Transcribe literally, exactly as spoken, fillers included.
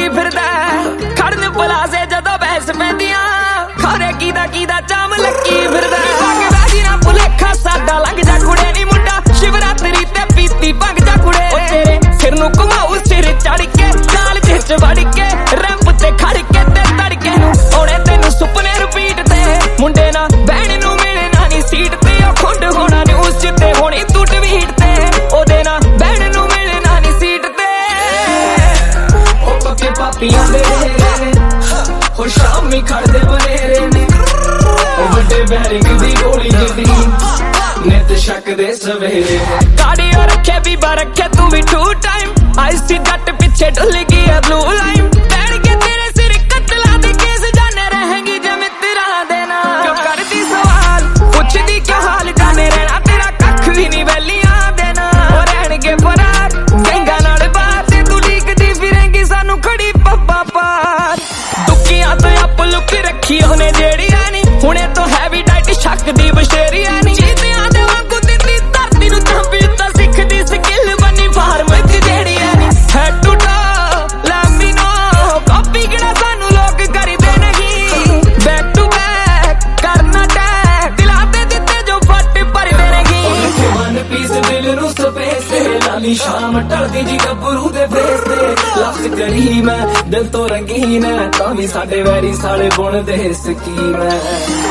फिरदा खड़न पलाजे जदों बहस पैंदियां खरे कीदा कीदा जाम लक्की फिरदा लगदा जी ना भुलेखा साडा लंघ जा कुड़े नी मुंडा शिवरात्रि ते पीती भंग जा कुड़े ओ तेरे सिर नूं घुमाऊ सिर चढ़ के नाल जिच वड़ के रैंप ते खड़ के ते तड़के नूं ओणे तैनूं सुपने रिपीट ते मुंडे ना बहन नूं मिलना नी सीट ते ओ खुंड होना न्यूज़ च ते होनी तू ट्वीट ते ओदे ना बहन नूं मिलना नी सीट ते ओ पक्के पापियां दे हो शामी खड़दे बनेरे ने ओ वड्डे बैरिंग दी गोली दी नित शक दे सवेरे गाड़ियां रखे बीबा रखे तू भी टू टाइम आई सी जट पीछे डुल गई है ब्लू लाइन बैठ के तेरे सिर कतला दे केस जाने रहेंगी जे मित्रा देना क्यों करती सवाल पुछदी क्या हाल जाने रहना तेरा कख भी नहीं वैलियां देना ओ रहणगे फरार गंगा नाल बात तू लीकदी फिरेंगी सानू खड़ी पब्बा पार दुखियां तो अप लुक रखी ओने जेड़ियां नी हुणे तो हैवी डाइट शक दी बशेरियां नी जीतियां दे वांगू दिंदी धरती नूं थंबी तां सिखदी स्किल बनी फार्म च जेड़ियां नी head to toe let me know copy किहड़ा सानू लोग करदे नहीं बैक टू बैक करना टैग दिलां ते दित्ते जो फट भरदे नहीं वन पीस दिल नूं स्पेस ते लाली शाम टलदी जी गब्बरू दे फेस ते लफ्ज करी मैं दिल तो रंगीन है तां भी साडे वैरी साले बुणदे स्कीम है।